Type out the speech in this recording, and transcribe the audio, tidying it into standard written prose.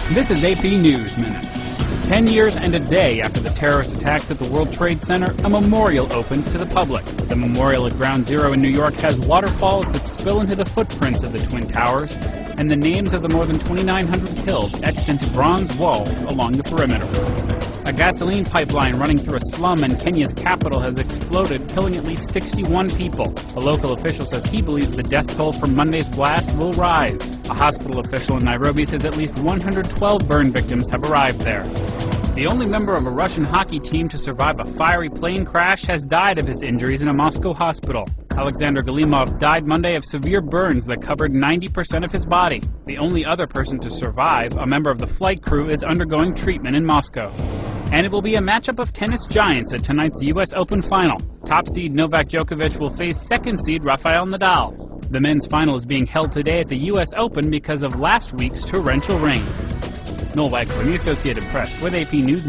This is AP News Minute. 10 years and a day after the terrorist attacks at the World Trade Center, a memorial opens to the public. The memorial at Ground Zero in New York has waterfalls that spill into the footprints of the Twin Towers, and the names of the more than 2,900 killed etched into bronze walls along the perimeter. A gasoline pipeline running through a slum in Kenya's capital has exploded, killing at least 61 people. A local official says he believes the death toll from Monday's blast will rise. A hospital official in Nairobi says at least 112 burn victims have arrived there. The only member of a Russian hockey team to survive a fiery plane crash has died of his injuries in a Moscow hospital. Alexander Galimov died Monday of severe burns that covered 90% of his body. The only other person to survive, a member of the flight crew, is undergoing treatment in Moscow. And it will be a matchup of tennis giants at tonight's U.S. Open final. Top seed Novak Djokovic will face second seed Rafael Nadal. The men's final is being held today at the U.S. Open because of last week's torrential rain. Noel Wagler, the Associated Press, with AP News.